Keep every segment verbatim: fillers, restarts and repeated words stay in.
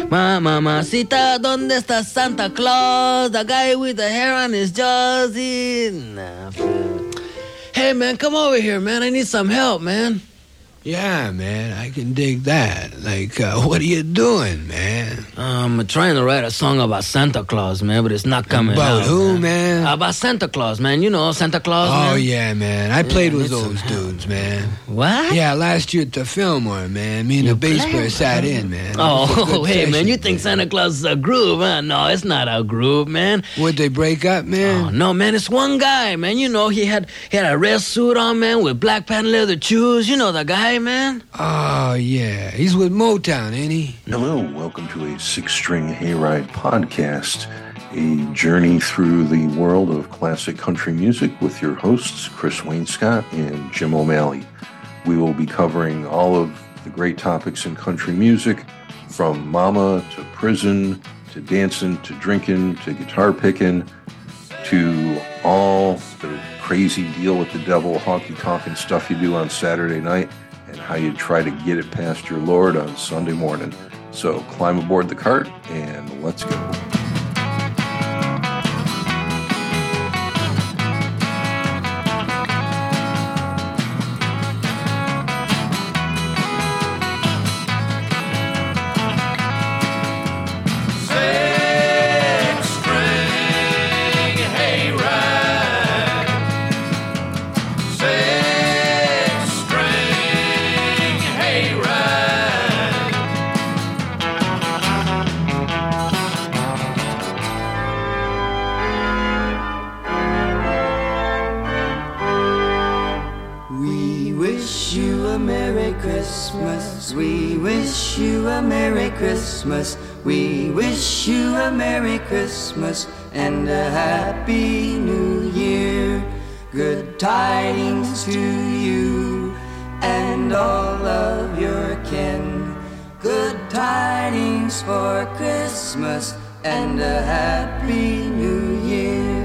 Mamacita, ¿dónde está Santa Claus? The guy with the hair on his jaws. He... Nah, hey, man, come over here, man. I need some help, man. Yeah, man, I can dig that. Like, uh, what are you doing, man? I'm trying to write a song about Santa Claus, man, but it's not coming About out. who, man? man? About Santa Claus, man. You know Santa Claus, Oh, man? yeah, man. I played Yeah, with need those some dudes, man. What? Yeah, last year at the Fillmore, man. Me and You the bass played player with sat them? in, man. It was a Oh, good hey, man, session, you think Santa Claus is a groove, huh? No, it's not a groove, man. Would they break up, man? Oh, no, man, it's one guy, man. You know, he had he had a red suit on, man, with black patent leather shoes. You know the guy, man? Oh, yeah. He's with Motown, ain't he? Hello, welcome to a Six-String Hayride podcast, a journey through the world of classic country music with your hosts, Chris Wainscott and Jim O'Malley. We will be covering all of the great topics in country music, from mama to prison, to dancing, to drinking, to guitar picking, to all the crazy deal with the devil, honky-tonkin' stuff you do on Saturday night, and how you try to get it past your Lord on Sunday morning. So climb aboard the cart and let's go. We wish you a Merry Christmas. We wish you a Merry Christmas and a Happy New Year. Good tidings to you and all of your kin. Good tidings for Christmas and a Happy New Year.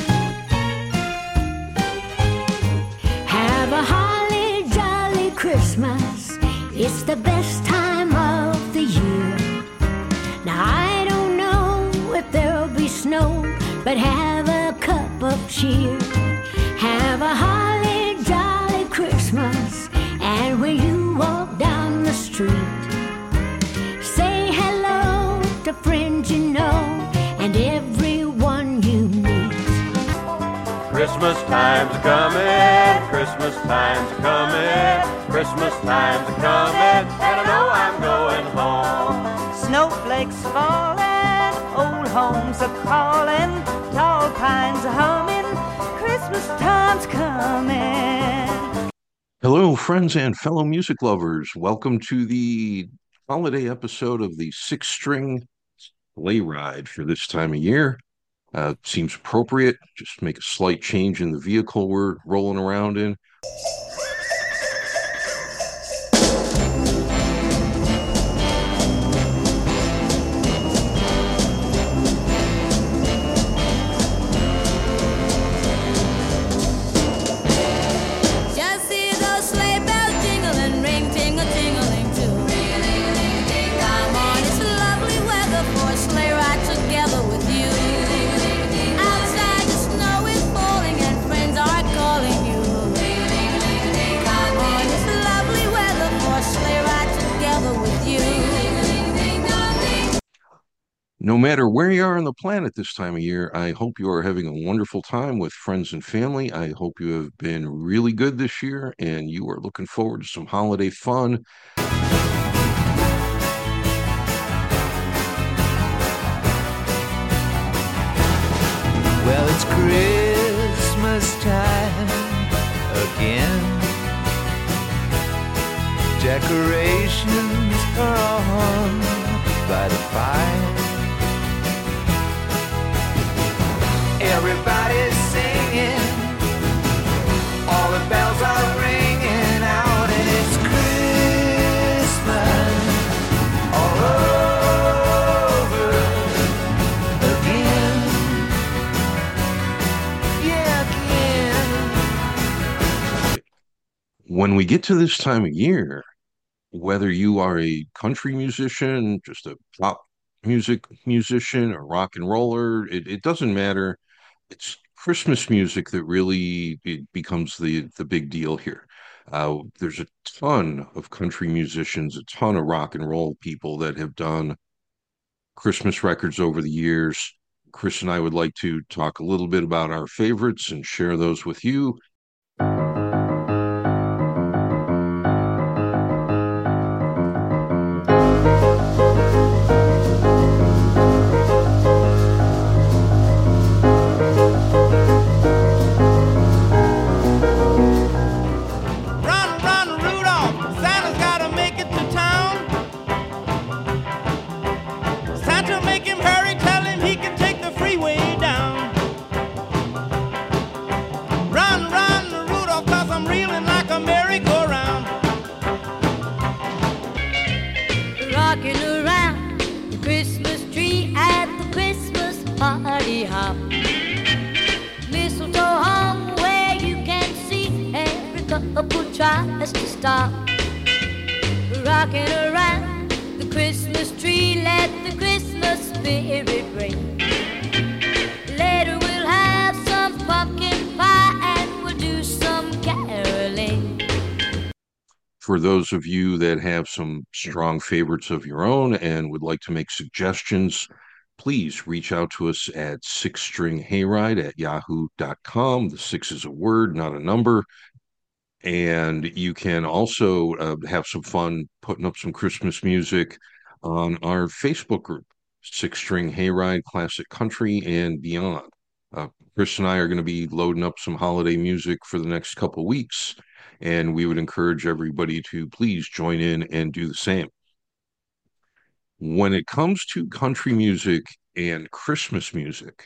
Have a holly jolly Christmas. It's the best time of the year. Now I don't know if there'll be snow, but have a cup of cheer. Have a holly jolly Christmas, and when you walk down the street, say hello to friends you know and everyone you meet. Christmas time's a coming, Christmas time's a coming, Christmas time's a coming, and I know I'm going home. Snowflakes falling, old homes are calling, tall pines are humming, Christmas time's coming. Hello, friends and fellow music lovers. Welcome to the holiday episode of the Six-String Hayride for this time of year. Uh, seems appropriate. Just make a slight change in the vehicle we're rolling around in. No matter where you are on the planet this time of year, I hope you are having a wonderful time with friends and family. I hope you have been really good this year and you are looking forward to some holiday fun. Well, it's Christmas time again. Decorations are on by the fire. Everybody's singing, all the bells are ringing out, and it's Christmas all over again. Yeah, again. When we get to this time of year, whether you are a country musician, just a pop music musician or rock and roller. It, it doesn't matter. It's Christmas music that really it becomes the the big deal here. Uh, there's a ton of country musicians, a ton of rock and roll people that have done Christmas records over the years. Chris and I would like to talk a little bit about our favorites and share those with you. Run, run, Rudolph! Santa's gotta make it to town. Santa, make him hurry, tell him he can take the freeway down. Run, run, Rudolph, cause I'm reeling like a merry-go-round. Rocking around the Christmas tree at the Christmas party hop. Mistletoe hung where you can see every couple tries to stop. Rocking around the Christmas tree, let the Christmas spirit ring. Later we'll have some pumpkin pie and we'll do some caroling. For those of you that have some strong favorites of your own and would like to make suggestions, please reach out to us at six string hayride at yahoo dot com. The six is a word, not a number. And you can also uh, have some fun putting up some Christmas music on our Facebook group, Six String Hayride, Classic Country, and Beyond. Uh, Chris and I are going to be loading up some holiday music for the next couple of weeks, and we would encourage everybody to please join in and do the same. When it comes to country music and Christmas music,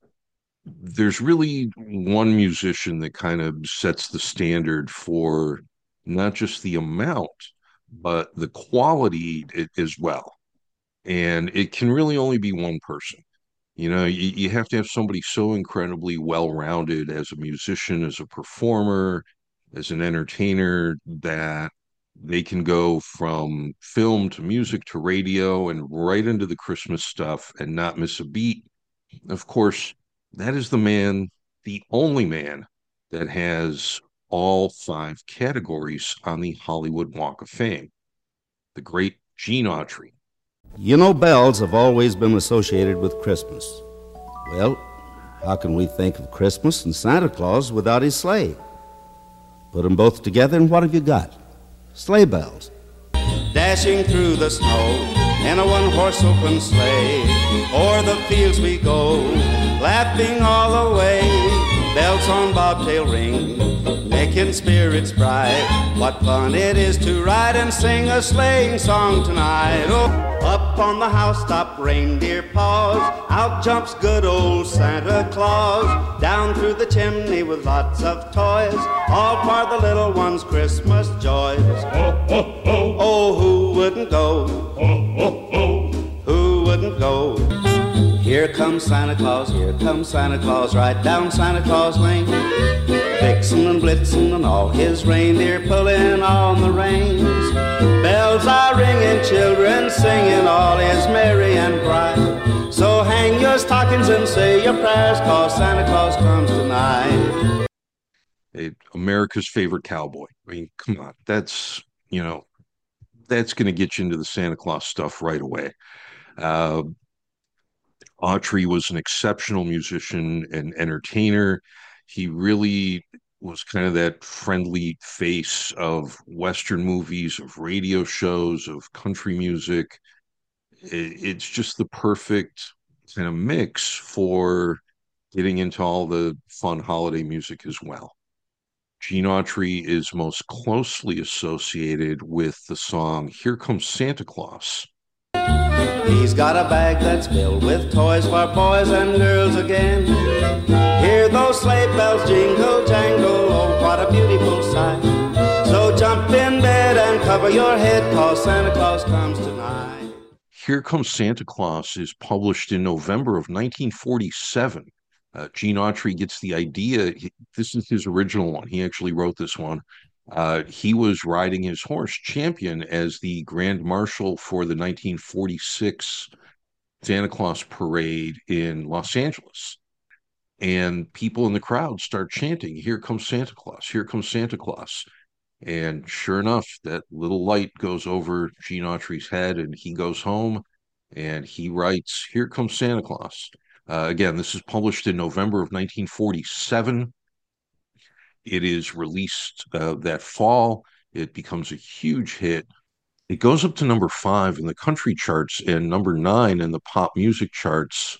there's really one musician that kind of sets the standard for not just the amount, but the quality as well. And it can really only be one person. You know, you, you have to have somebody so incredibly well-rounded as a musician, as a performer, as an entertainer, that they can go from film to music to radio and right into the Christmas stuff and not miss a beat. Of course, that is the man, the only man that has all five categories on the Hollywood Walk of Fame, the great Gene Autry. You know, bells have always been associated with Christmas. Well, how can we think of Christmas and Santa Claus without his sleigh? Put them both together and what have you got? Sleigh bells. Dashing through the snow in a one-horse open sleigh, o'er the fields we go, laughing all the way. Bells on bobtail ring, making spirits bright. What fun it is to ride and sing a sleighing song tonight. Oh, up on the housetop reindeer paws, out jumps good old Santa Claus. Down through the chimney with lots of toys, all for the little ones' Christmas joys. Oh, oh, oh, oh, who wouldn't go? Oh, oh, oh, who wouldn't go? Here comes Santa Claus, here comes Santa Claus, right down Santa Claus Lane. Vixen and Blitzen and all his reindeer pulling on the reins. Bells are ringing, children singing, all is merry and bright. So hang your stockings and say your prayers, cause Santa Claus comes tonight. Hey, America's favorite cowboy. I mean, come on, that's, you know, that's going to get you into the Santa Claus stuff right away. Uh, Autry was an exceptional musician and entertainer. He really was kind of that friendly face of Western movies, of radio shows, of country music. It's just the perfect kind of mix for getting into all the fun holiday music as well. Gene Autry is most closely associated with the song Here Comes Santa Claus. He's got a bag that's filled with toys for boys and girls again. Hear those sleigh bells jingle, jangle, oh, what a beautiful sight. So jump in bed and cover your head, cause Santa Claus comes tonight. Here Comes Santa Claus is published in November of nineteen forty-seven. Uh, Gene Autry gets the idea. He, this is his original one. He actually wrote this one. Uh, he was riding his horse Champion as the Grand Marshal for the nineteen forty-six Santa Claus parade in Los Angeles. And people in the crowd start chanting, "Here comes Santa Claus, here comes Santa Claus." And sure enough, that little light goes over Gene Autry's head, and he goes home and he writes, "Here comes Santa Claus." Uh, again, this is published in November of nineteen forty-seven. It is released uh, that fall. It becomes a huge hit. It goes up to number five in the country charts and number nine in the pop music charts.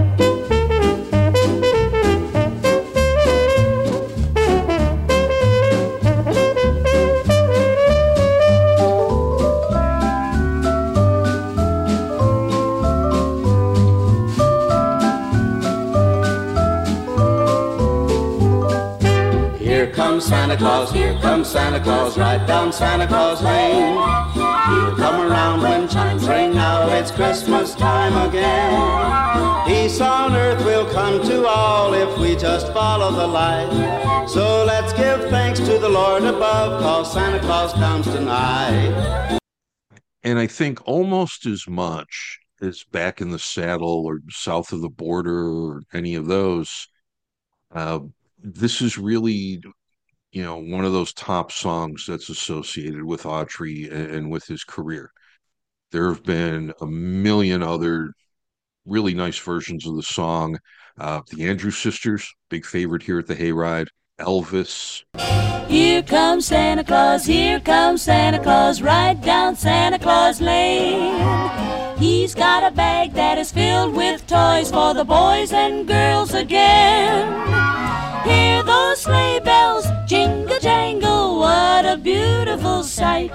Here comes Santa Claus, here comes Santa Claus, right down Santa Claus Lane. He'll come around when chimes ring out, it's Christmas time again. Peace on earth will come to all if we just follow the light. So let's give thanks to the Lord above, 'cause Santa Claus comes tonight. And I think almost as much as Back in the Saddle or South of the Border or any of those, uh, this is really, you know, one of those top songs that's associated with Autry and, and with his career. There have been a million other really nice versions of the song. Uh, the Andrews Sisters, big favorite here at the Hayride. Elvis. Here comes Santa Claus, here comes Santa Claus, right down Santa Claus Lane. He's got a bag that is filled with toys for the boys and girls again. Hear those sleigh bells jingle jangle, what a beautiful sight.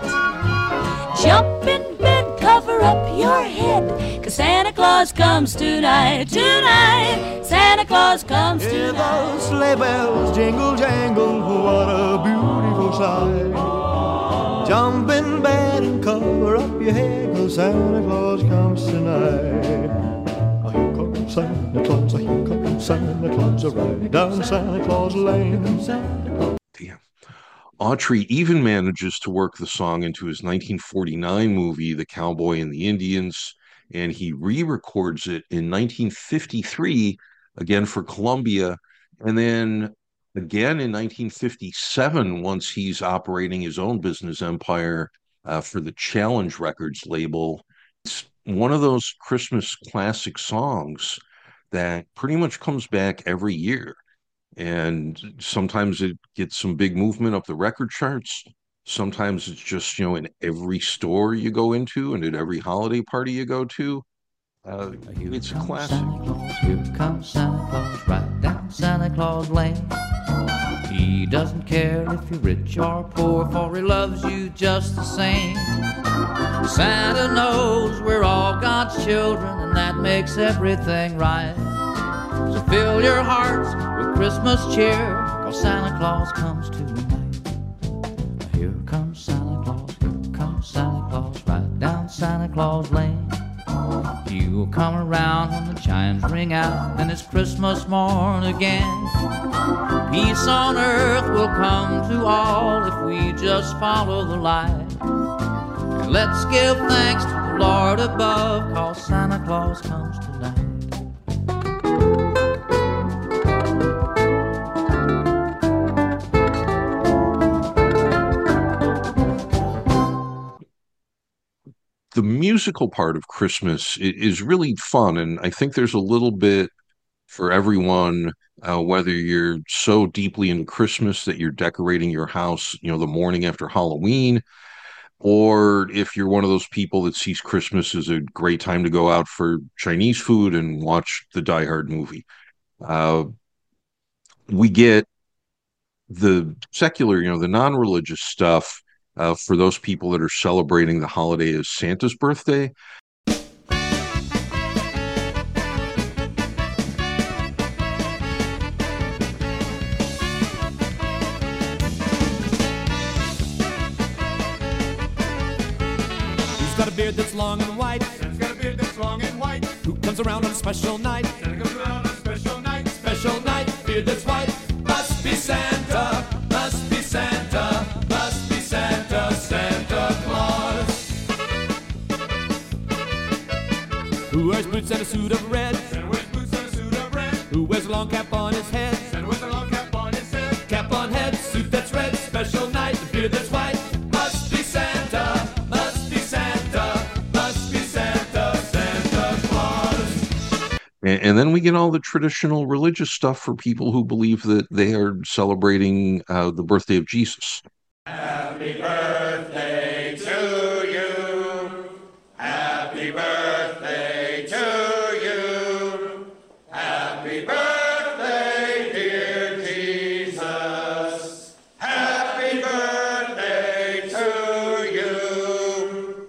Jump in bed, cover up your head, 'cause Santa Claus comes tonight, tonight. Santa Claus comes tonight. Hear those sleigh bells jingle jangle, what a beautiful sight. Jump in bed and cover up your head, 'cause Santa Claus comes tonight. Santa Claus, here comes Santa Claus, right down Santa Claus Lane. Damn. Autry even manages to work the song into his nineteen forty-nine movie, The Cowboy and the Indians, and he re-records it in nineteen fifty-three, again for Columbia, and then again in nineteen fifty-seven, once he's operating his own business empire uh, for the Challenge Records label. It's one of those Christmas classic songs that pretty much comes back every year. And sometimes it gets some big movement up the record charts. Sometimes it's just, you know, in every store you go into and at every holiday party you go to. Uh, it's a classic. Here comes Santa Claus, right down Santa Claus Lane. He doesn't care if you're rich or poor, for he loves you just the same. Santa knows we're all God's children, and that makes everything right. So fill your hearts with Christmas cheer, 'cause Santa Claus comes tonight. Here comes Santa Claus, here comes Santa Claus, right down Santa Claus Lane. He will come around when the chimes ring out, and it's Christmas morn again. Peace on earth will come to all if we just follow the light. And let's give thanks to the Lord above, 'cause Santa Claus comes tonight. The musical part of Christmas is really fun, and I think there's a little bit for everyone, uh, whether you're so deeply into Christmas that you're decorating your house, you know, the morning after Halloween, or if you're one of those people that sees Christmas as a great time to go out for Chinese food and watch the Die Hard movie. Uh, we get the secular, you know, the non-religious stuff uh, for those people that are celebrating the holiday as Santa's birthday. Got a beard that's long and white. Santa's got a beard that's long and white. Who comes around on a special night? Santa comes around on a special night. Special night, beard that's white. Must be Santa, must be Santa, must be Santa, Santa Claus. Who wears boots and a suit of red? Santa wears boots and a suit of red. Who wears a long cap on his head? Santa wears a long cap on his head. Cap on head, suit that's red, special night, beard that's white. Must be Santa, must be Santa, must be Santa, Santa Claus. And, and then we get all the traditional religious stuff for people who believe that they are celebrating uh, the birthday of Jesus. Happy birthday to you. Happy birthday to you. Happy birthday, dear Jesus. Happy birthday to you.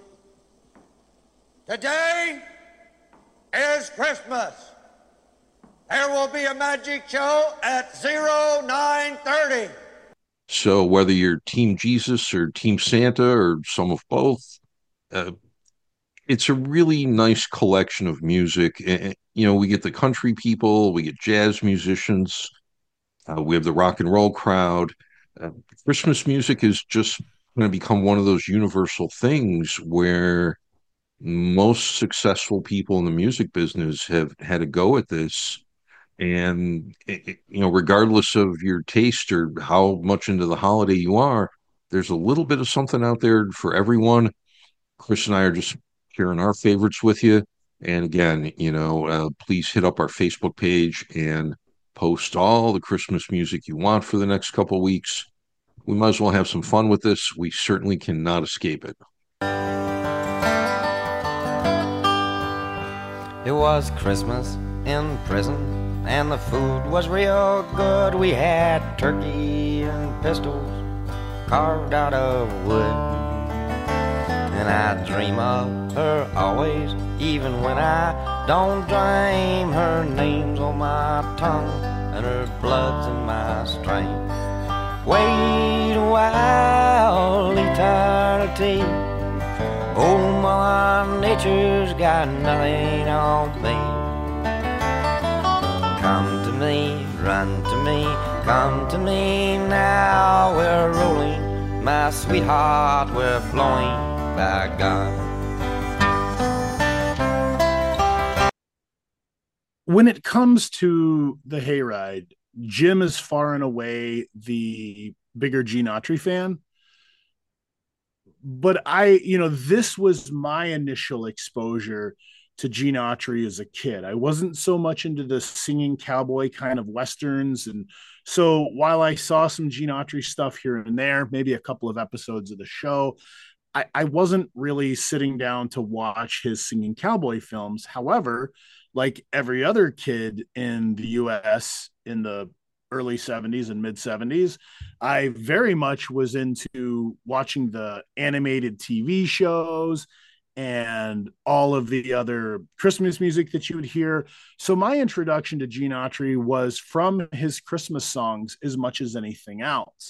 Today is Christmas. There will be a magic show at zero nine thirty. So whether you're Team Jesus or Team Santa or some of both, uh, it's a really nice collection of music. And, you know, we get the country people, we get jazz musicians, uh, we have the rock and roll crowd. Uh, Christmas music is just going to become one of those universal things where most successful people in the music business have had a go at this. And, it, you know, regardless of your taste or how much into the holiday you are, there's a little bit of something out there for everyone. Chris and I are just sharing our favorites with you. And again, you know, uh, please hit up our Facebook page and post all the Christmas music you want for the next couple of weeks. We might as well have some fun with this. We certainly cannot escape it. It was Christmas in prison, and the food was real good. We had turkey and pistols carved out of wood. And I dream of her always, even when I don't dream. Her name's on my tongue, and her blood's in my strength. Wait a while, eternity. Oh, my nature's got nothing on me. Come to me, run to me, come to me now. We're rolling, my sweetheart, we're flowing, by God. When it comes to the hayride, Jim is far and away the bigger Gene Autry fan. But I, you know, this was my initial exposure to Gene Autry as a kid. I wasn't so much into the singing cowboy kind of Westerns. And so while I saw some Gene Autry stuff here and there, maybe a couple of episodes of the show, I, I wasn't really sitting down to watch his singing cowboy films. However, like every other kid in the U S in the early seventies and mid seventies, I very much was into watching the animated T V shows and all of the other Christmas music that you would hear. So my introduction to Gene Autry was from his Christmas songs as much as anything else.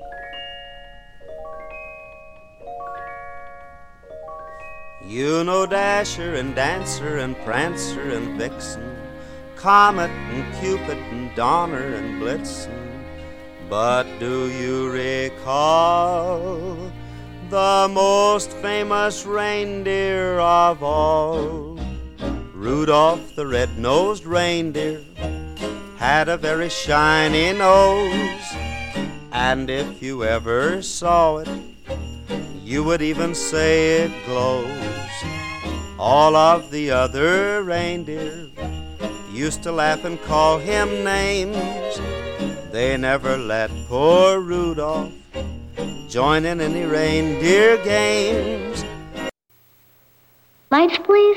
You know Dasher and Dancer and Prancer and Vixen, Comet and Cupid and Donner and Blitzen. But do you recall the most famous reindeer of all? Rudolph the red-nosed reindeer had a very shiny nose, and if you ever saw it, you would even say it glows. All of the other reindeer used to laugh and call him names. They never let poor Rudolph join in any reindeer games. Lights, please.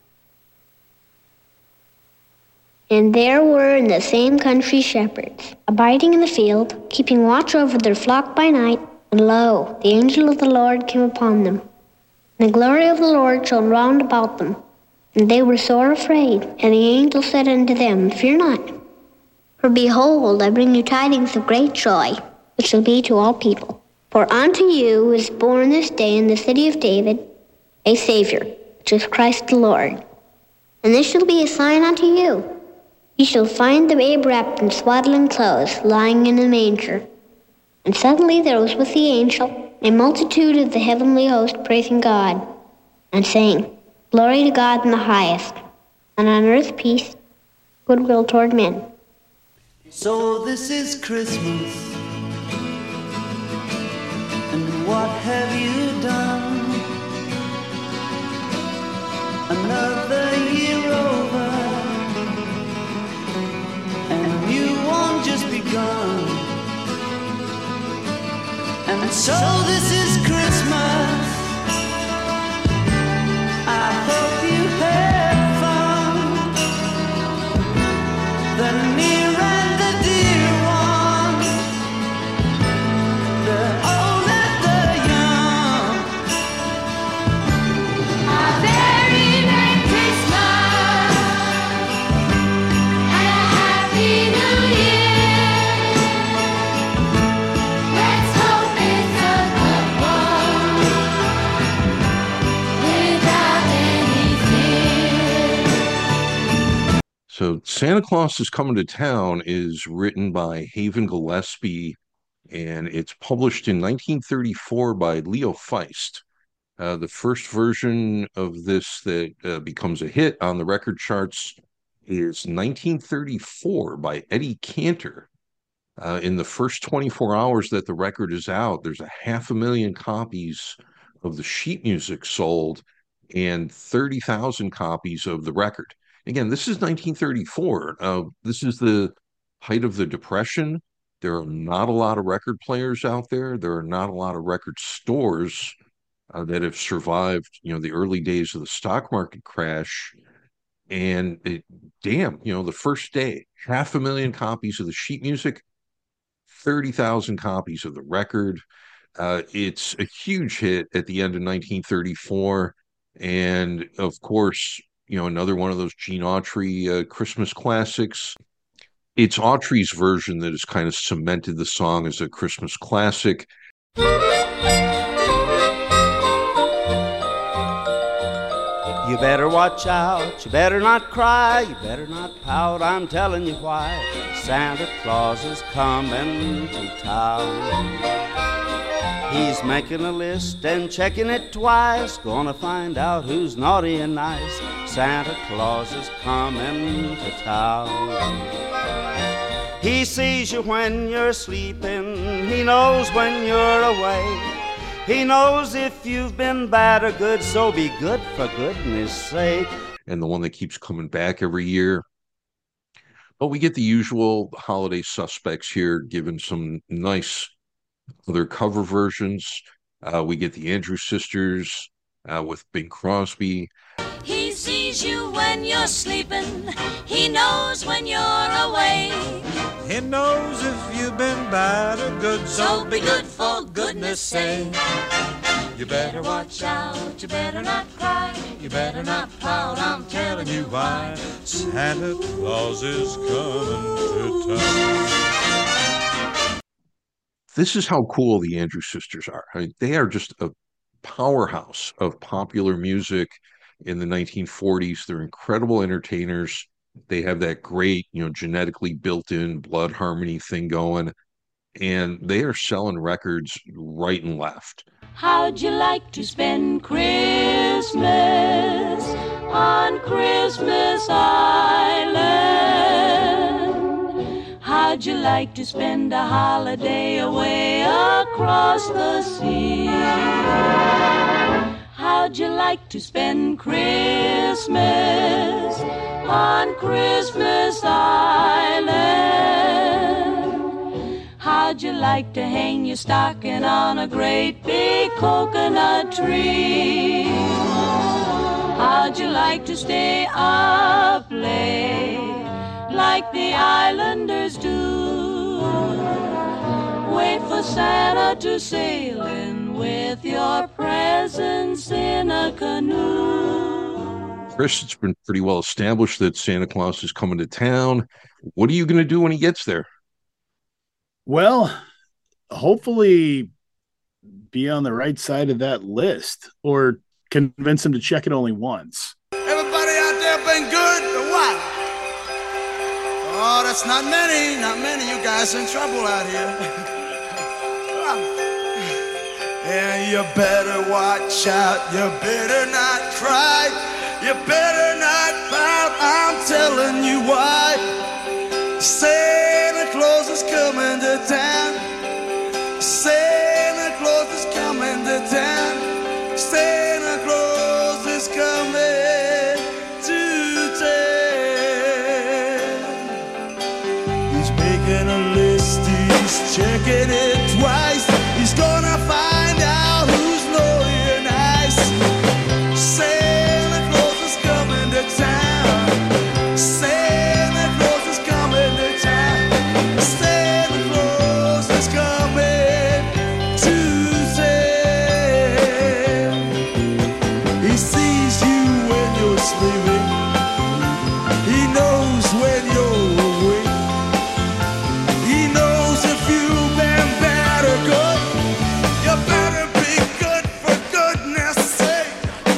And there were in the same country shepherds, abiding in the field, keeping watch over their flock by night. And lo, the angel of the Lord came upon them. And the glory of the Lord shone round about them. And they were sore afraid. And the angel said unto them, Fear not. For behold, I bring you tidings of great joy, which shall be to all people. For unto you is born this day in the city of David a Savior, which is Christ the Lord. And this shall be a sign unto you. Ye shall find the babe wrapped in swaddling clothes, lying in a manger. And suddenly there was with the angel a multitude of the heavenly host praising God, and saying, Glory to God in the highest, and on earth peace, goodwill toward men. So this is Christmas, and what have you done? Another year over, and a new one just begun. And so this is Christmas. I hope you have fun. The near and the dear ones, the old and the young. A very Merry Christmas and a Happy New Year. Let's hope it's a good one without any fear. So Santa Claus is Coming to Town is written by Haven Gillespie, and it's published in nineteen thirty-four by Leo Feist. Uh, the first version of this that uh, becomes a hit on the record charts is nineteen thirty-four by Eddie Cantor. Uh, in the first twenty-four hours that the record is out, there's a half a million copies of the sheet music sold and thirty thousand copies of the record. Again, this is nineteen thirty-four. Uh, this is the height of the Depression. There are not a lot of record players out there. There are not a lot of record stores uh, that have survived, you know, the early days of the stock market crash. And it, damn, you know, the first day, half a million copies of the sheet music, thirty thousand copies of the record. Uh, it's a huge hit at the end of nineteen thirty-four. And of course, you know, another one of those Gene Autry uh, Christmas classics. It's Autry's version that has kind of cemented the song as a Christmas classic. You better watch out, you better not cry, you better not pout, I'm telling you why. Santa Claus is coming to town. He's making a list and checking it twice, gonna find out who's naughty and nice. Santa Claus is coming to town. He sees you when you're sleeping, he knows when you're awake. He knows if you've been bad or good, so be good for goodness sake. And the one that keeps coming back every year. But we get the usual holiday suspects here, given some nice other cover versions. Uh, we get the Andrews Sisters uh, with Bing Crosby. He sees you when you're sleeping. He knows when you're awake. He knows if you've been bad or good, So be good for goodness sake. you better watch out, you better not cry, you better not pout, I'm telling you why. Santa Claus is coming to town. This is how cool the Andrews Sisters are. I mean, they are just a powerhouse of popular music in the nineteen forties. They're incredible entertainers. They have that great, you know, genetically built-in blood harmony thing going, and they are selling records right and left. How'd you like to spend Christmas on Christmas Island? How'd you like to spend a holiday away across the sea? How'd you like to spend Christmas on Christmas Island? How'd you like to hang your stocking on a great big coconut tree? How'd you like to stay up late like the islanders do? Wait for Santa to sail in with your presents in a canoe. Chris, it's been pretty well established that Santa Claus is coming to town. What are you going to do when he gets there? Well, hopefully be on the right side of that list or convince him to check it only once. Everybody out there been good or what? Oh, that's not many, not many. You guys in trouble out here. And you better watch out, you better not cry, you better not pout, leaving a list, he's checking it twice. He's gonna find out who's naughty and nice. Santa Claus is coming to town. Santa Claus is coming to town. Santa Claus is coming to town. He sees you when you're sleeping. He knows when you're awake. He knows if you've been bad or good. You better be good for goodness sake.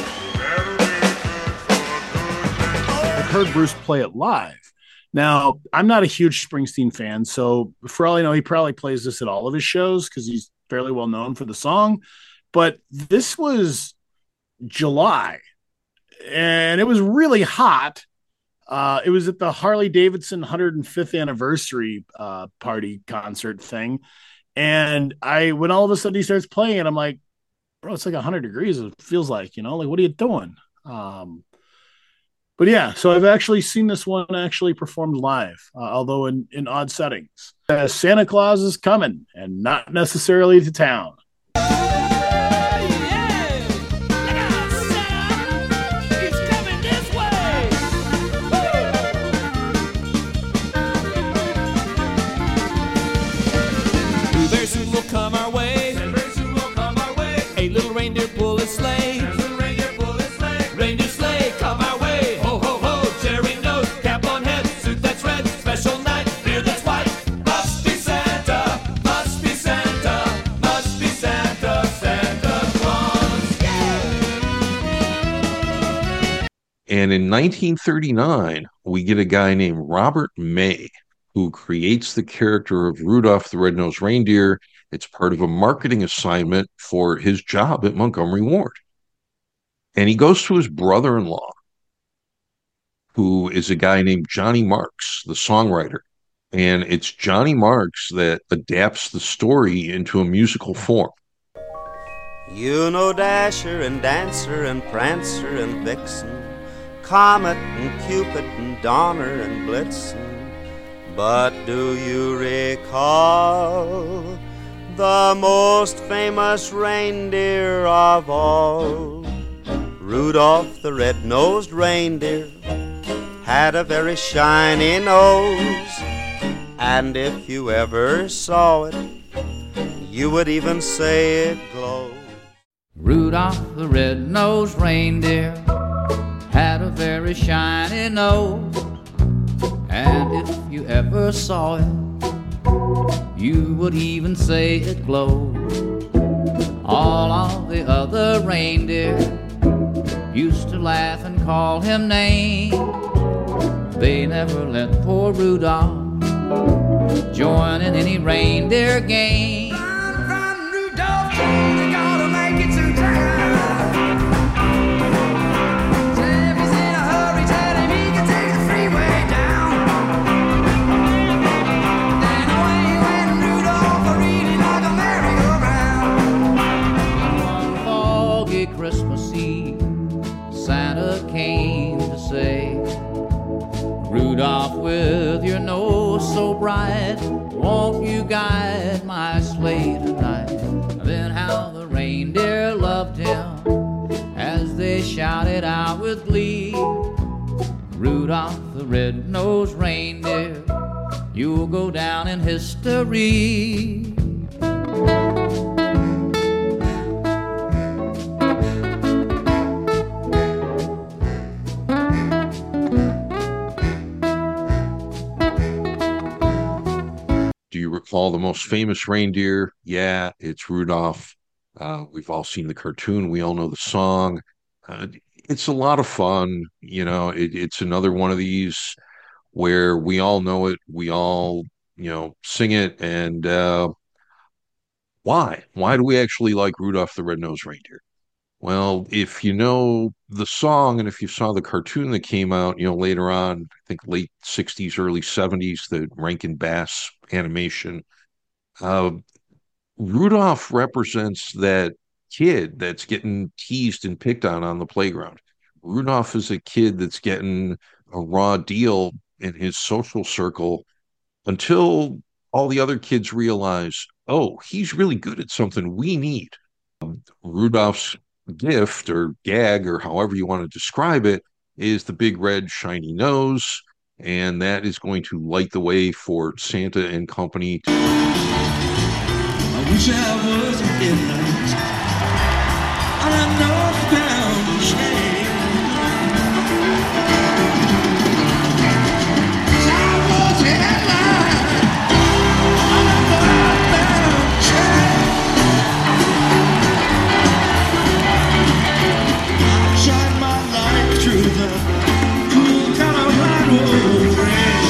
I've heard Bruce play it live. Now, I'm not a huge Springsteen fan, so for all I know, he probably plays this at all of his shows because he's fairly well known for the song. But this was July, and it was really hot. Uh, it was at the Harley Davidson one hundred fifth anniversary uh, party concert thing. And I, when all of a sudden he starts playing it, I'm like, bro, it's like one hundred degrees. It feels like, you know, like, what are you doing? Um, but yeah, so I've actually seen this one actually performed live, uh, although in, in odd settings. Uh, Santa Claus is coming, and not necessarily to town. Very soon will come our way. Very soon will come our way. A little reindeer pull his sleigh. A little reindeer pull his sleigh. Reindeer sleigh, come our way. Ho ho ho, cherry nose, cap on head, suit that's red, special night, beard that's white. Must be Santa, must be Santa, must be Santa, Santa Claus. Yeah. And in nineteen thirty-nine, we get a guy named Robert May, who creates the character of Rudolph the Red-Nosed Reindeer. It's part of a marketing assignment for his job at Montgomery Ward. And he goes to his brother-in-law, who is a guy named Johnny Marks, the songwriter. And it's Johnny Marks that adapts the story into a musical form. You know Dasher and Dancer and Prancer and Vixen, Comet and Cupid and Donner and Blitzen. But do you recall the most famous reindeer of all? Rudolph the red-nosed reindeer had a very shiny nose, and if you ever saw it, you would even say it glowed. Rudolph the red-nosed reindeer had a very shiny nose, and if you ever saw it, you would even say it glowed. All of the other reindeer used to laugh and call him names. They never let poor Rudolph join in any reindeer game. Run, run, Rudolph, you gotta make it to town. If he's in a hurry, tell him he can take the freeway down. Then away went Rudolph, reading like a merry-go-round. One foggy Christmas Eve, Santa came to say, Rudolph, with your nose so bright, won't you guide my sleigh tonight? Then how the reindeer loved him as they shouted out with glee, Rudolph the red-nosed reindeer, you'll go down in history. Do you recall the most famous reindeer? Yeah, it's Rudolph. Uh, we've all seen the cartoon. We all know the song. Uh, it's a lot of fun. You know, it, it's another one of these where we all know it. We all, you know, sing it. And uh, why? Why do we actually like Rudolph the Red-Nosed Reindeer? Well, if you know the song and if you saw the cartoon that came out, you know, later on, I think late sixties, early seventies, the Rankin Bass animation, uh, Rudolph represents that kid that's getting teased and picked on on the playground. Rudolph is a kid that's getting a raw deal in his social circle until all the other kids realize, oh, he's really good at something we need. Rudolph's gift or gag, or however you want to describe it, is the big red shiny nose, and that is going to light the way for Santa and company. I wish I was a headlight on a northbound train. Wish I was a headlight on a northbound train. I shine my light through the cool Colorado rain.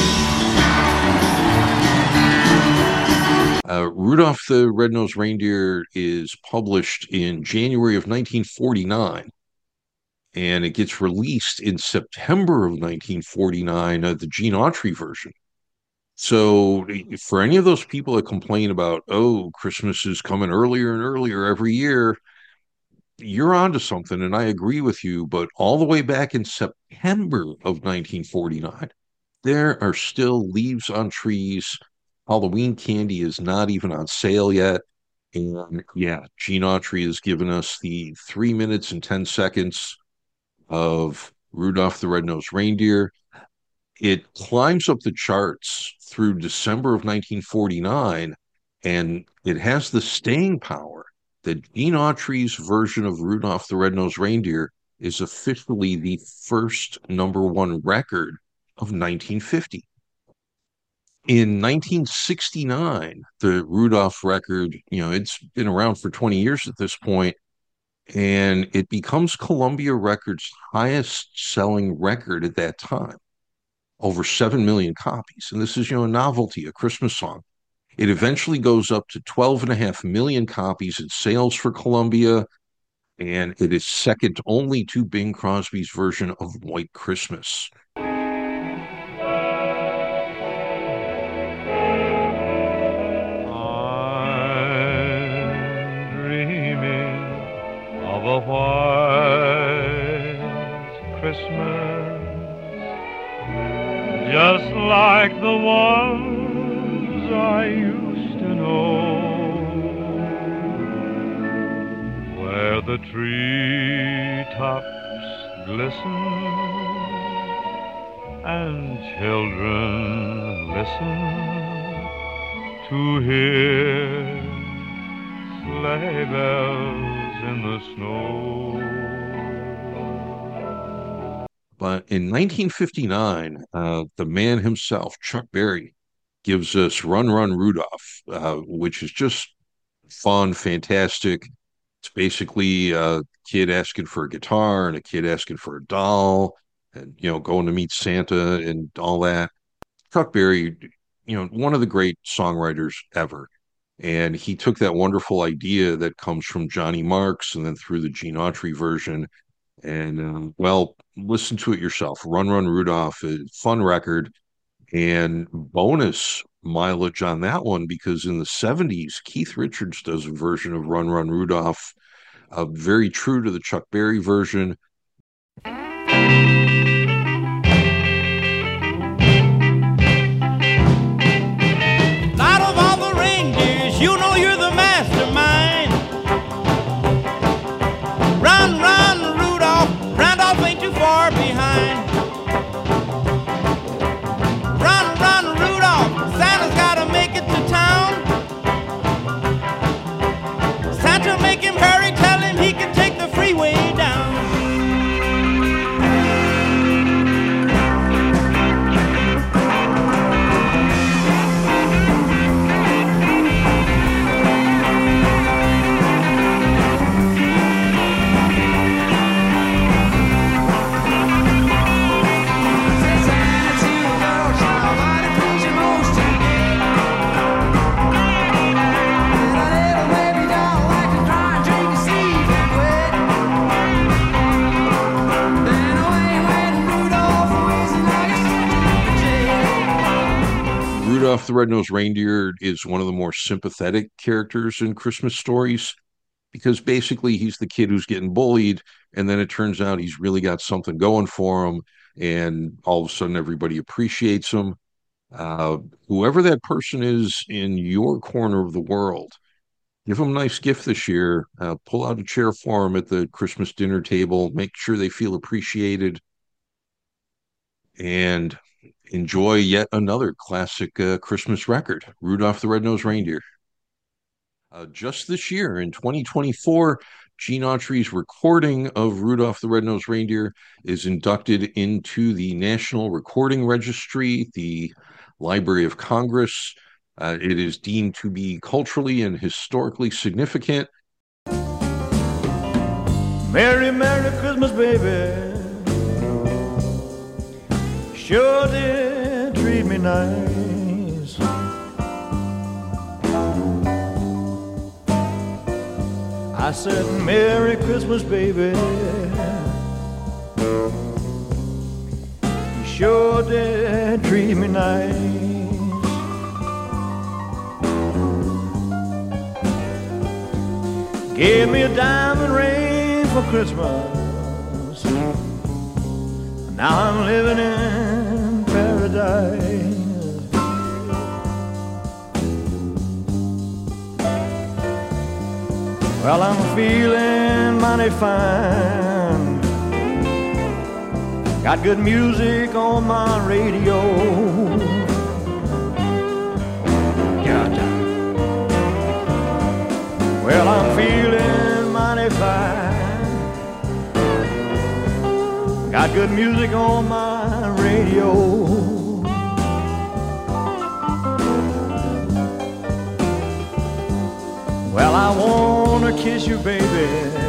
Uh, Rudolph the Red-Nosed Reindeer is published in January of nineteen forty-nine, and it gets released in September of nineteen forty-nine, uh, the Gene Autry version. So for any of those people that complain about, oh, Christmas is coming earlier and earlier every year, you're onto something, and I agree with you, but all the way back in September of nineteen forty-nine, there are still leaves on trees. Halloween candy is not even on sale yet. And yeah, Gene Autry has given us the three minutes and ten seconds of Rudolph the Red-Nosed Reindeer. It climbs up the charts through December of nineteen forty-nine, and it has the staying power that Gene Autry's version of Rudolph the Red-Nosed Reindeer is officially the first number one record of nineteen fifty. In nineteen sixty-nine, the Rudolph record, you know, it's been around for twenty years at this point, and it becomes Columbia Records' highest selling record at that time, over seven million copies. And this is, you know, a novelty, a Christmas song. It eventually goes up to twelve and a half million copies in sales for Columbia, and it is second only to Bing Crosby's version of White Christmas. A white Christmas, just like the ones I used to know, where the treetops glisten and children listen to hear sleigh bells in the snow. But in nineteen fifty-nine, uh, the man himself, Chuck Berry, gives us Run, Run, Rudolph, uh, which is just fun, fantastic. It's basically a kid asking for a guitar and a kid asking for a doll and, you know, going to meet Santa and all that. Chuck Berry, you know, one of the great songwriters ever. And he took that wonderful idea that comes from Johnny Marks and then through the Gene Autry version. And, um, well, listen to it yourself. Run, Run, Rudolph, a fun record. And bonus mileage on that one, because in the seventies, Keith Richards does a version of Run, Run, Rudolph, uh, very true to the Chuck Berry version. You know you're the mastermind. Run, run, Rudolph. Randolph ain't too far behind. Run, run, Rudolph. Santa's gotta make it to town. Santa, make him hurry. Tell him he can take the freeway down. Rudolph the Red-Nosed Reindeer is one of the more sympathetic characters in Christmas stories, because basically he's the kid who's getting bullied, and then it turns out he's really got something going for him, and all of a sudden everybody appreciates him. Uh, whoever that person is in your corner of the world, give them a nice gift this year. Uh, pull out a chair for them at the Christmas dinner table. Make sure they feel appreciated. And enjoy yet another classic uh, Christmas record, Rudolph the Red-Nosed Reindeer. Uh, just this year, in twenty twenty-four, Gene Autry's recording of Rudolph the Red-Nosed Reindeer is inducted into the National Recording Registry, the Library of Congress. Uh, it is deemed to be culturally and historically significant. Merry, Merry Christmas, baby. Sure did treat me nice. I said, Merry Christmas, baby. You sure did treat me nice. Gave me a diamond ring for Christmas. Now I'm living in paradise. Well, I'm feeling mighty fine. Got good music on my radio. Well, I'm feeling mighty fine. Got good music on my radio. Well, I wanna kiss you, baby,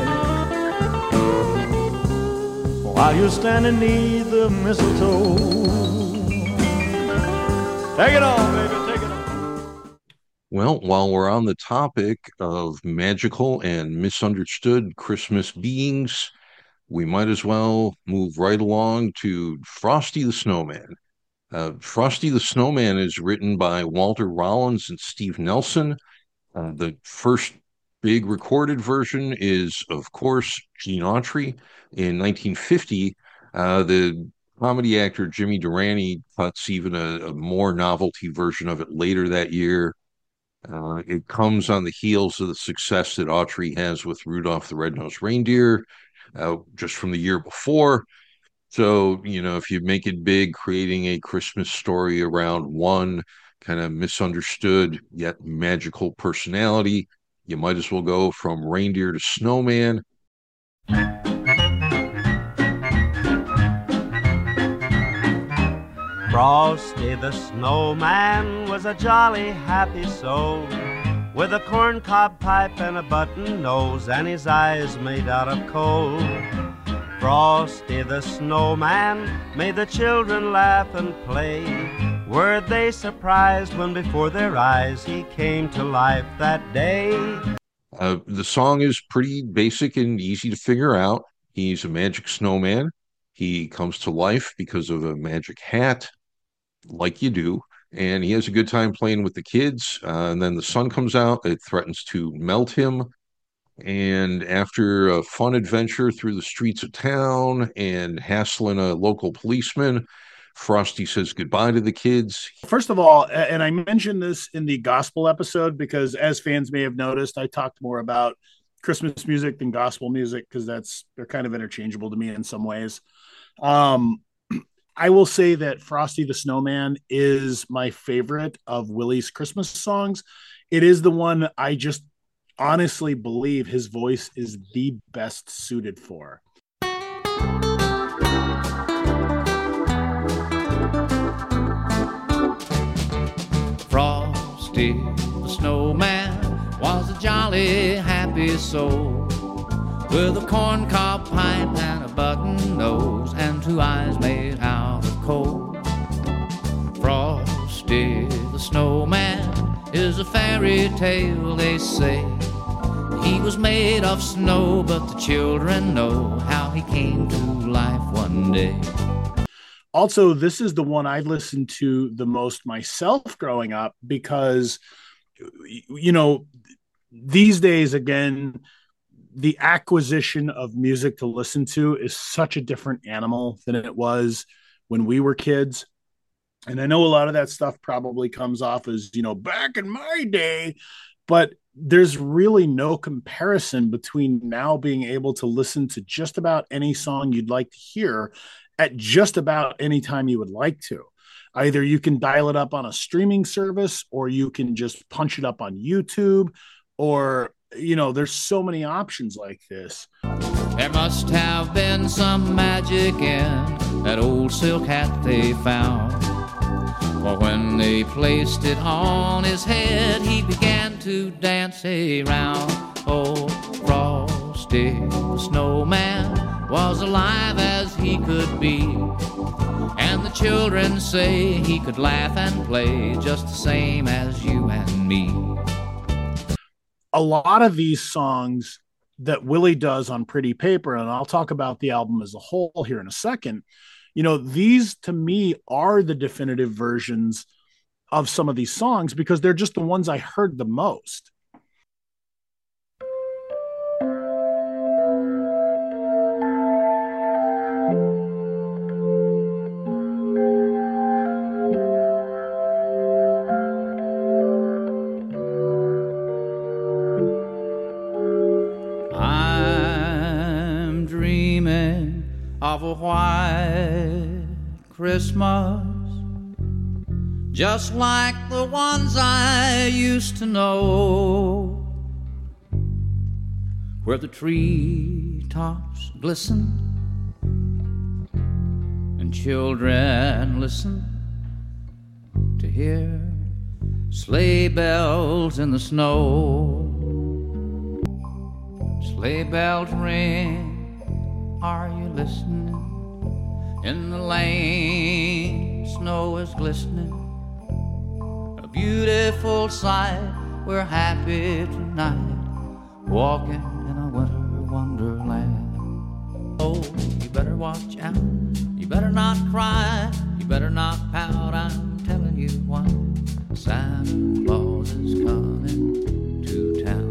while you're standing neath the mistletoe. Take it on, baby, take it on. Well, while we're on the topic of magical and misunderstood Christmas beings, we might as well move right along to Frosty the Snowman. Uh, Frosty the Snowman is written by Walter Rollins and Steve Nelson. Uh, the first big recorded version is, of course, Gene Autry. In nineteen fifty, uh, the comedy actor Jimmy Durante cuts even a, a more novelty version of it later that year. Uh, it comes on the heels of the success that Autry has with Rudolph the Red-Nosed Reindeer, uh, just from the year before. So, you know, if you make it big, creating a Christmas story around one kind of misunderstood yet magical personality, you might as well go from reindeer to snowman. Frosty the Snowman was a jolly happy soul, with a corncob pipe and a button nose, and his eyes made out of coal. Frosty the Snowman made the children laugh and play. Were they surprised when before their eyes he came to life that day? Uh, the song is pretty basic and easy to figure out. He's a magic snowman. He comes to life because of a magic hat, like you do, and he has a good time playing with the kids. Uh, and then the sun comes out. It threatens to melt him. And after a fun adventure through the streets of town and hassling a local policeman, Frosty says goodbye to the kids. First of all, and I mentioned this in the gospel episode because, as fans may have noticed, I talked more about Christmas music than gospel music because that's they're kind of interchangeable to me in some ways. Um, I will say that Frosty the Snowman is my favorite of Willie's Christmas songs. It is the one I just honestly believe his voice is the best suited for. Frosty the Snowman was a jolly happy soul, with a corncob pipe and a button nose and two eyes made out of coal. Frosty the Snowman is a fairy tale, they say. He was made of snow, but the children know how he came to life one day. Also, this is the one I listened to the most myself growing up because, you know, these days, again, the acquisition of music to listen to is such a different animal than it was when we were kids. And I know a lot of that stuff probably comes off as, you know, back in my day, but there's really no comparison between now being able to listen to just about any song you'd like to hear at just about any time you would like to. Either you can dial it up on a streaming service, or you can just punch it up on YouTube, or, you know, there's so many options like this. There must have been some magic in that old silk hat they found. For when they placed it on his head, he began to dance around. Oh, Frosty the Snowman was alive as he could be, and the children say he could laugh and play just the same as you and me. A lot of these songs that Willie does on Pretty Paper, and I'll talk about the album as a whole here in a second, you know, these to me are the definitive versions of some of these songs because they're just the ones I heard the most. I'm dreaming of a white Christmas, just like the ones I used to know, where the treetops glisten and children listen to hear sleigh bells in the snow. Sleigh bells ring, are you listening? In the lane, snow is glistening. A beautiful sight, we're happy tonight, walking in a winter wonderland. Oh, you better watch out, you better not cry, you better not pout, I'm telling you why. Santa Claus is coming to town.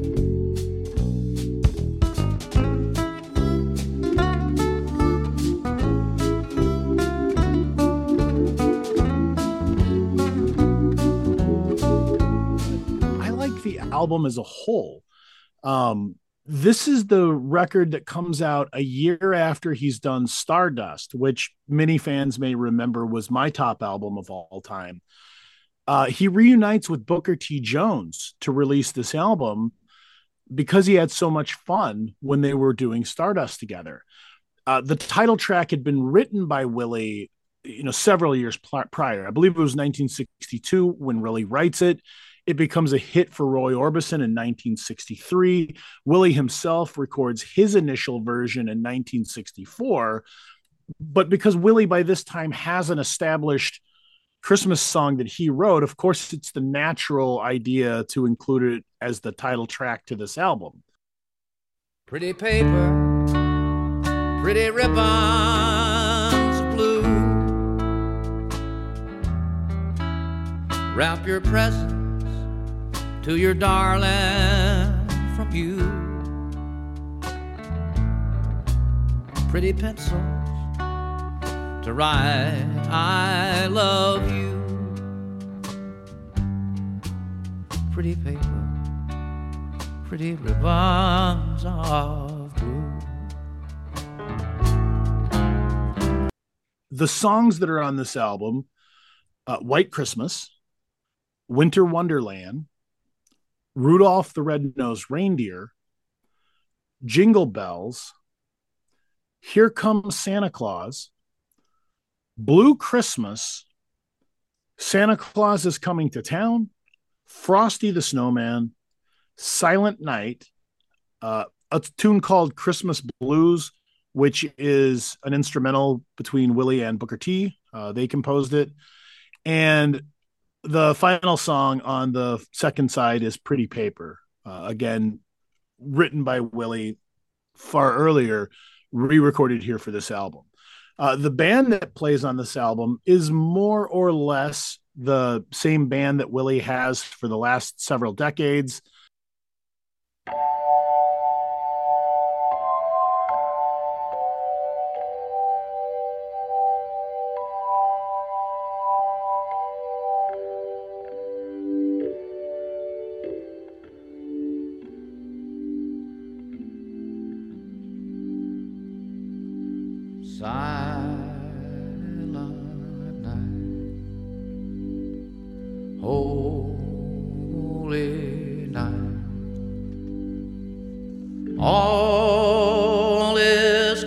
The album as a whole. Um, this is the record that comes out a year after he's done Stardust, which many fans may remember was my top album of all time. Uh, he reunites with Booker T. Jones to release this album because he had so much fun when they were doing Stardust together. Uh, the title track had been written by Willie, you know, several years pl- prior. I believe it was nineteen sixty-two when Willie writes it. It becomes a hit for Roy Orbison in nineteen sixty-three. Willie himself records his initial version in nineteen sixty-four. But because Willie by this time has an established Christmas song that he wrote, of course, it's the natural idea to include it as the title track to this album. Pretty paper, pretty ribbons of blue, wrap your presents to your darling from you. Pretty pencils to write I love you. Pretty paper, pretty ribbons of blue. The songs that are on this album, uh, White Christmas, Winter Wonderland, Rudolph the Red-Nosed Reindeer, Jingle Bells, Here Comes Santa Claus, Blue Christmas, Santa Claus is Coming to Town, Frosty the Snowman, Silent Night, uh, a tune called Christmas Blues, which is an instrumental between Willie and Booker T. Uh, they composed it. And the final song on the second side is Pretty Paper. Uh, again, written by Willie far earlier, re-recorded here for this album. Uh, the band that plays on this album is more or less the same band that Willie has for the last several decades. holy night. All is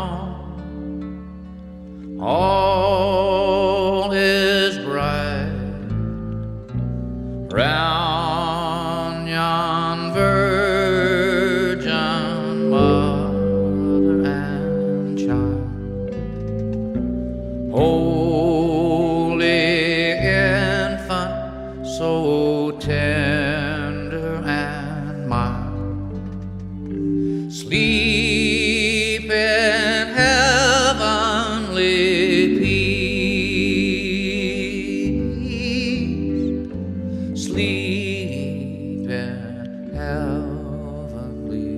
calm, all is bright round yon virgin mother and child. Holy infant, so tender and mild, sleep in heavenly peace, sleep in heavenly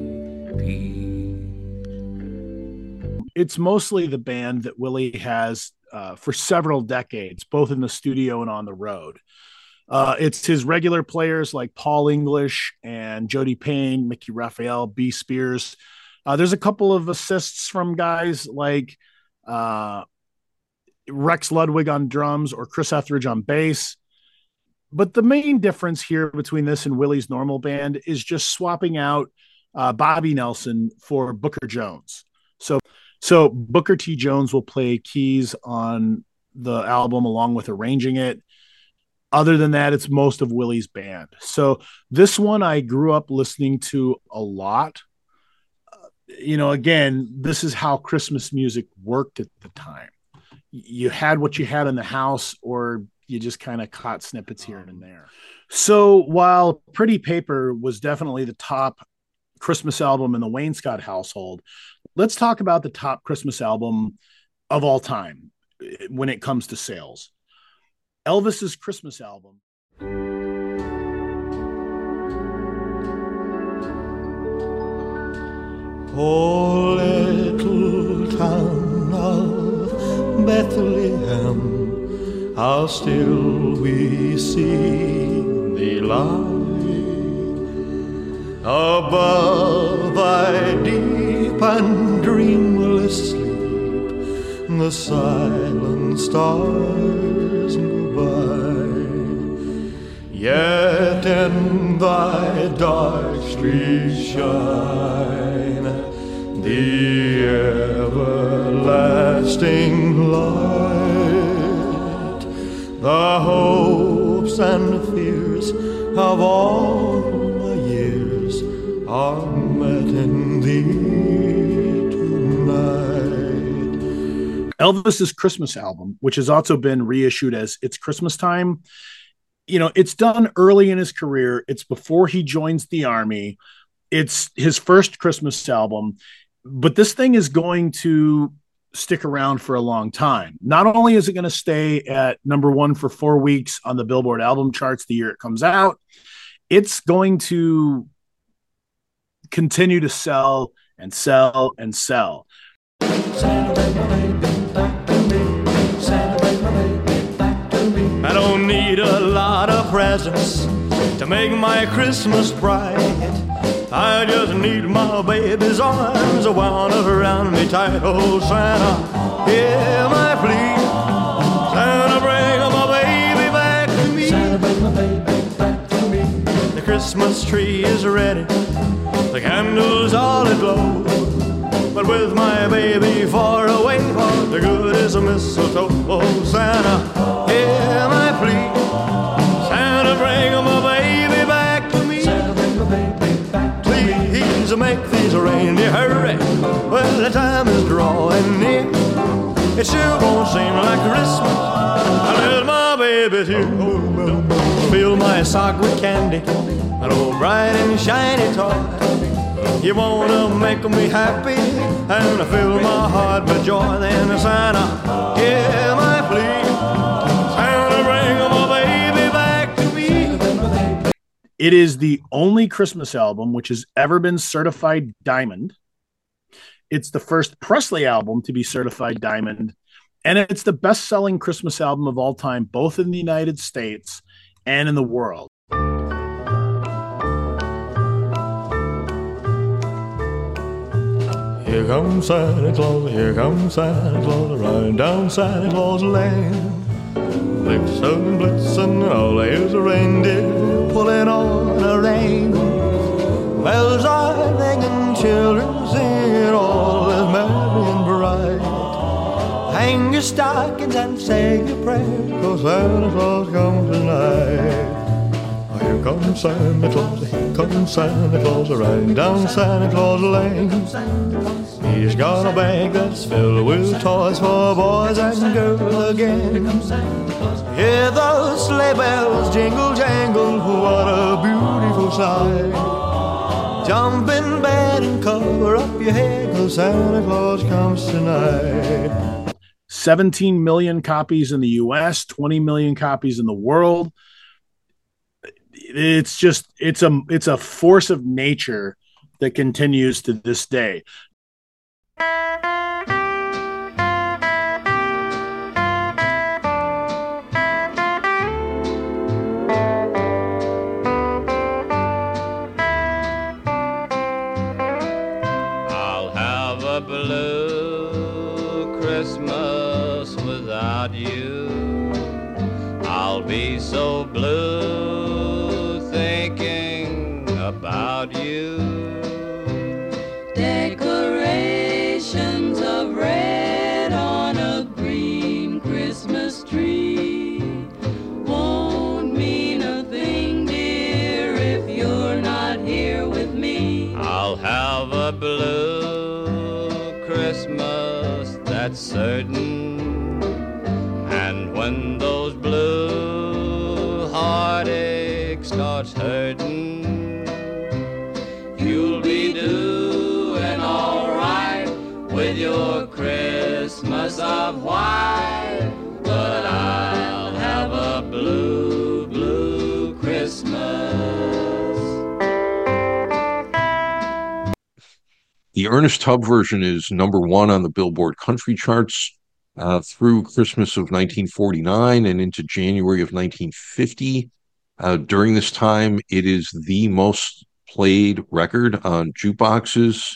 peace. It's mostly the band that Willie has uh, for several decades, both in the studio and on the road. Uh, it's his regular players like Paul English and Jody Payne, Mickey Raphael, B. Spears. Uh, there's a couple of assists from guys like uh, Rex Ludwig on drums or Chris Etheridge on bass. But the main difference here between this and Willie's normal band is just swapping out uh, Bobby Nelson for Booker Jones. So, so Booker T. Jones will play keys on the album along with arranging it. Other than that, it's most of Willie's band. So this one I grew up listening to a lot. Uh, you know, again, this is how Christmas music worked at the time. You had what you had in the house, or you just kind of caught snippets here and there. So while Pretty Paper was definitely the top Christmas album in the Wayne Scott household, let's talk about the top Christmas album of all time when it comes to sales. Elvis's Christmas album. Oh, little town of Bethlehem, how still we see thee lie above thy deep and dreamless sleep. The silent stars go by, yet in thy dark streets shine the everlasting light. The hopes and fears of all the years are met in thee tonight. Elvis's Christmas album, which has also been reissued as It's Christmas Time, you know, it's done early in his career. It's before he joins the army. It's his first Christmas album, but this thing is going to stick around for a long time. Not only is it going to stay at number one for four weeks on the Billboard album charts the year it comes out, it's going to continue to sell and sell and sell. I don't need a lot of presents to make my Christmas bright. I just need my baby's arms wound around me tight. Oh, Santa, hear my plea. Santa, bring my baby back to me. Santa, bring my baby back to me. The Christmas tree is ready, the candles all aglow, but with my baby far away, for the good is a mistletoe. Oh, Santa, hear my plea. Santa, bring my baby back to me. Santa, bring my baby back to me. Please make these reindeer hurry. Well, the time is drawing near. It sure won't seem like Christmas until my baby's here. Oh, fill my sock with candy, an old bright and shiny toy. You wanna make me happy and fill my heart with joy. Then Santa, hear my plea. Santa, bring my baby back to me. It is the only Christmas album which has ever been certified diamond. It's the first Presley album to be certified diamond, and it's the best-selling Christmas album of all time, both in the United States and in the world. Here comes Santa Claus, here comes Santa Claus, riding down Santa Claus Lane. Blitzen, blitzen, all is a reindeer pulling on a rein. Bells are ringing, children singing, all is merry and bright. Hang your stockings and say your prayers, 'cause Santa Claus comes tonight. Here comes Santa Claus, here comes Santa Claus, riding down Santa Claus Lane. He's got a bag that's filled with toys for boys and girls again. Hear those sleigh bells jingle jangle, what a beautiful sight. Jump in bed and cover up your head, 'cause Santa Claus comes tonight. seventeen million copies in the U S, twenty million copies in the world. It's just, it's a, it's a force of nature that continues to this day. I'll have a blue Christmas without you. I'll be so blue thinking about you. Decorations of red on a green Christmas tree won't mean a thing, dear, if you're not here with me. I'll have a blue Christmas, that's certain. And when those blue heartaches starts hurting, you'll be doing all right with your Christmas of white. But I'll have a blue, blue Christmas. The Ernest Tubb version is number one on the Billboard country charts uh, through Christmas of nineteen forty-nine and into January of nineteen fifty. Uh, during this time, it is the most played record on jukeboxes.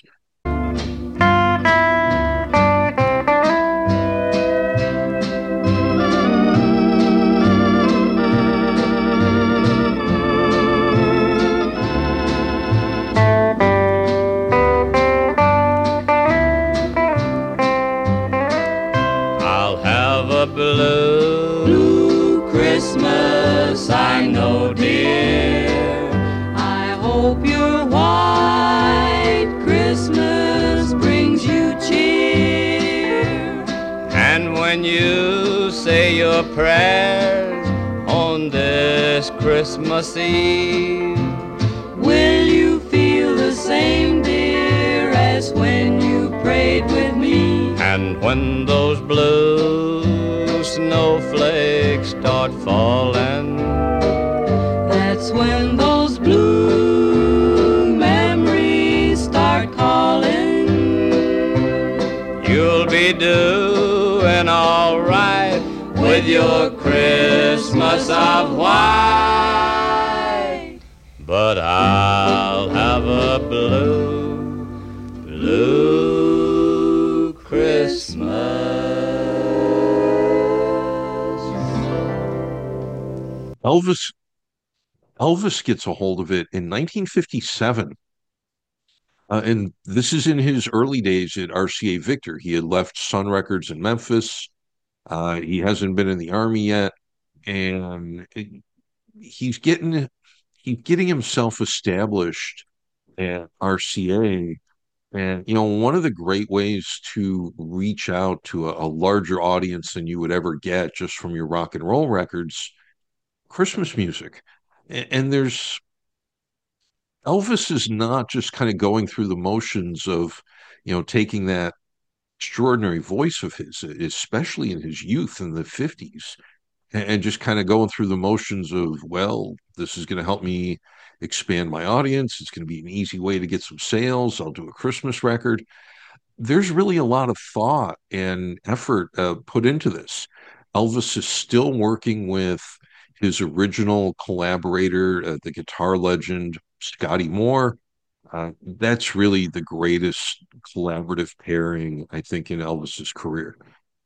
I'll have a blue, blue Christmas, I know, dear. I hope your white Christmas brings you cheer. And when you say your prayers on this Christmas Eve, Will you feel the same, dear, as when you prayed with me? and when those blue snowflakes start falling, That's when those blue memories start calling. you'll be doing all right with your Christmas of white. But I'll have a blue, blue Christmas. Elvis Elvis gets a hold of it in nineteen fifty-seven. Uh, and this is in his early days at R C A Victor. He had left Sun Records in Memphis. Uh, he hasn't been in the Army yet. And it- he's getting he's getting himself established at R C A. And, you know, one of the great ways to reach out to a, a larger audience than you would ever get just from your rock and roll records, Christmas music. And, and there's Elvis is not just kind of going through the motions of, you know, taking that extraordinary voice of his, especially in his youth in the fifties, and, and just kind of going through the motions of, well, this is going to help me expand my audience. It's going to be an easy way to get some sales. I'll do a Christmas record. There's really a lot of thought and effort uh, put into this. Elvis is still working with his original collaborator, uh, the guitar legend, Scotty Moore. Uh, that's really the greatest collaborative pairing, I think, in Elvis's career.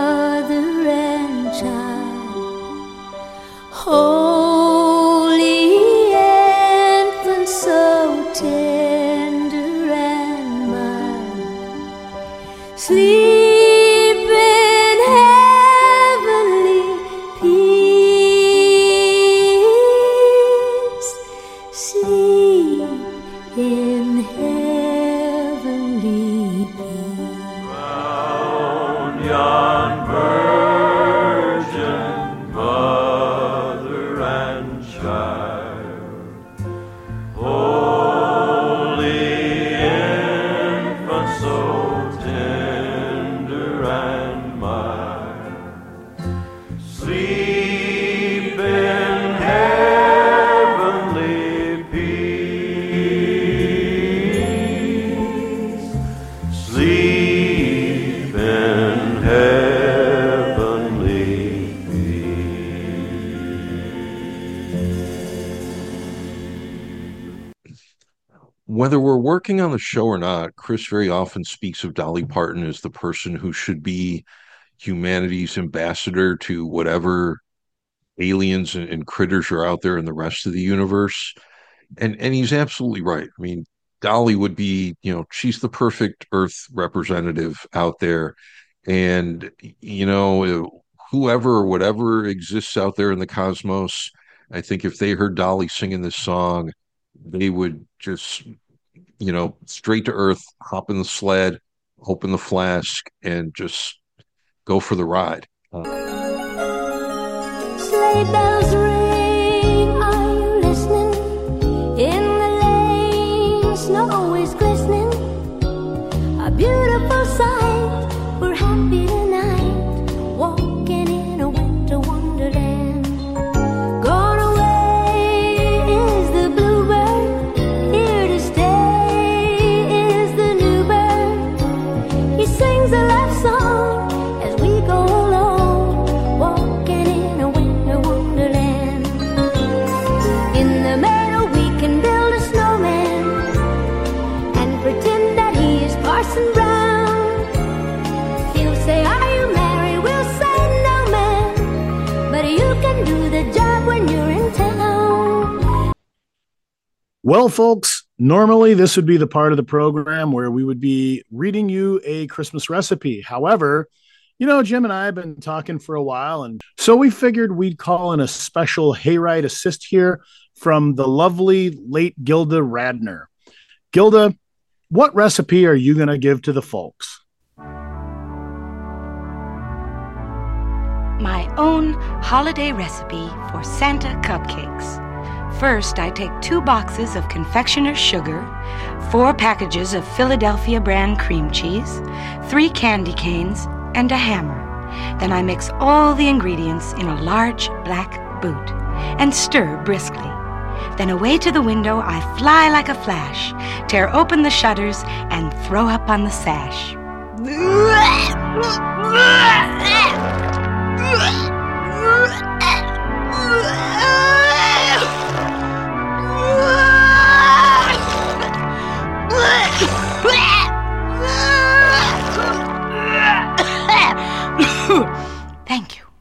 child. Holy infant, so tender and mild, sleep in heavenly peace. Sleep in heavenly Whether we're working on the show or not, Chris very often speaks of Dolly Parton as the person who should be humanity's ambassador to whatever aliens and, and critters are out there in the rest of the universe. And and he's absolutely right. I mean, Dolly would be, you know, she's the perfect Earth representative out there. And, you know, whoever or whatever exists out there in the cosmos, I think if they heard Dolly singing this song, they would just, you know, straight to Earth, hop in the sled, open the flask, and just go for the ride. Uh, Sleigh bells ring, are you listening? In the lane, snow is glistening. A beautiful sight, we're happy tonight, walking in a winter wonderland. Gone away is the bluebird, here to stay is the new bird. He sings a love song as we go along, walking in a winter wonderland. In the meadow we can build a snowman and pretend that he is Parson Brown. He'll say, are you married? We'll say, no, man, but you can do the job when you're in town. Well, folks, normally this would be the part of the program where we would be reading you a Christmas recipe. However, you know, Jim and I have been talking for a while, and so we figured we'd call in a special hayride assist here from the lovely late Gilda Radner. Gilda, what recipe are you going to give to the folks? My own holiday recipe for Santa cupcakes. First, I take two boxes of confectioner's sugar, four packages of Philadelphia brand cream cheese, three candy canes, and a hammer. Then I mix all the ingredients in a large black boot and stir briskly. Then away to the window I fly like a flash, tear open the shutters, and throw up on the sash. Thank you.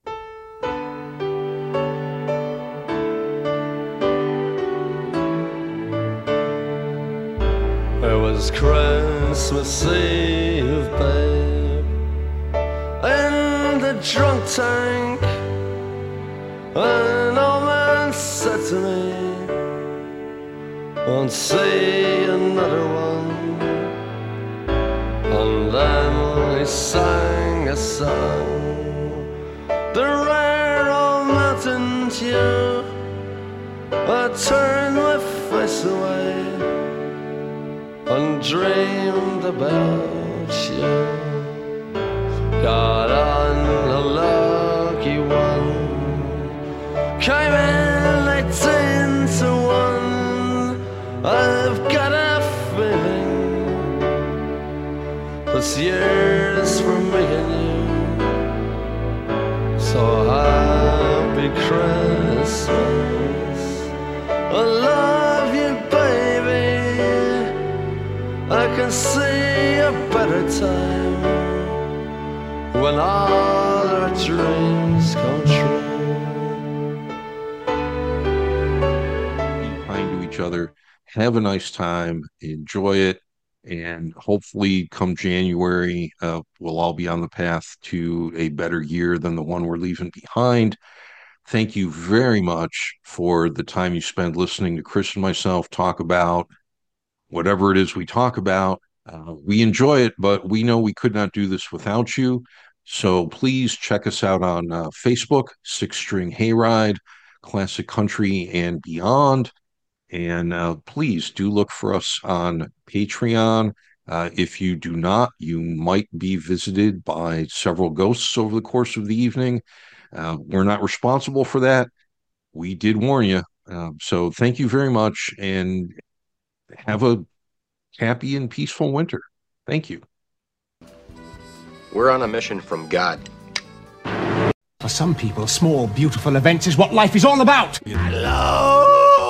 It was Christmas Eve, babe, in the drunk tank. An old man said to me, won't see another one. And then he sang a song, the rare old mountain dew. I turned my face away and dreamed about you. Got on a lucky one, came in eighteen to one. I've got a feeling this year's for me and you. So happy Christmas, I love you, baby. I can see a better time when all our dreams come true. Be kind to each other, have a nice time, enjoy it, and hopefully come January, uh, we'll all be on the path to a better year than the one we're leaving behind. Thank you very much for the time you spend listening to Chris and myself talk about whatever it is we talk about. Uh, we enjoy it, but we know we could not do this without you. So please check us out on uh, Facebook, Six String Hayride. classic country and beyond. And uh, please do look for us on Patreon. Uh, if you do not, you might be visited by several ghosts over the course of the evening. Uh, we're not responsible for that. We did warn you. Uh, so thank you very much, and have a happy and peaceful winter. Thank you. We're on a mission from God. For some people, small, beautiful events is what life is all about. Hello,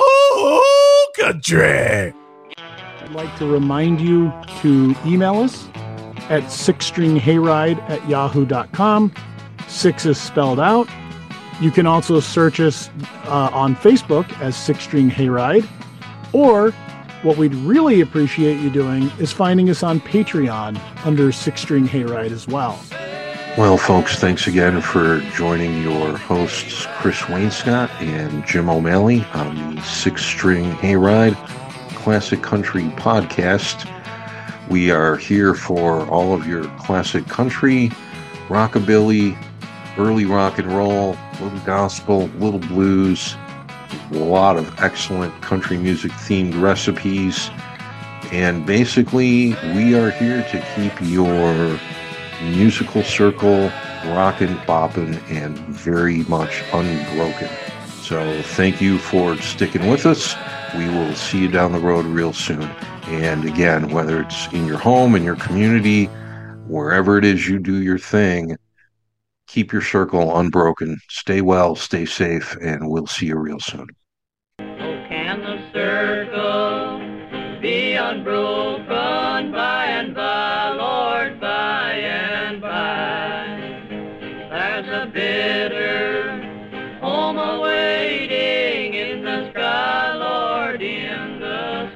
country. I'd like to remind you to email us at sixstringhayride at yahoo dot com. Six is spelled out. You can also search us uh, on Facebook as Six String Hayride, or what we'd really appreciate you doing is finding us on Patreon under Six String Hayride as well. Well, folks, thanks again for joining your hosts, Chris Wainscott and Jim O'Malley, on the Six String Hayride Classic Country Podcast. We are here for all of your classic country, rockabilly, early rock and roll, little gospel, little blues, a lot of excellent country music themed recipes. And basically, we are here to keep your musical circle rockin', boppin', and very much unbroken. So thank you for sticking with us. We will see you down the road real soon. And again, whether it's in your home, in your community, wherever it is you do your thing, keep your circle unbroken. Stay well, stay safe, and we'll see you real soon. Can the circle be unbroken by and by, Lord, by and by? There's a bitter home awaiting in the sky, Lord, in the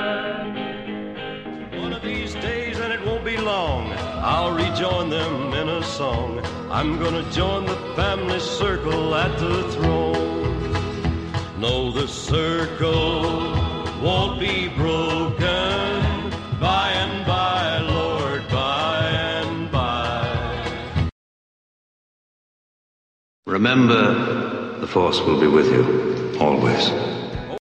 sky. One of these days, and it won't be long, I'll rejoin them in a song. I'm gonna join the family circle at the throne. No, the circle won't be broken by and by, Lord, by and by. Remember, the Force will be with you, always.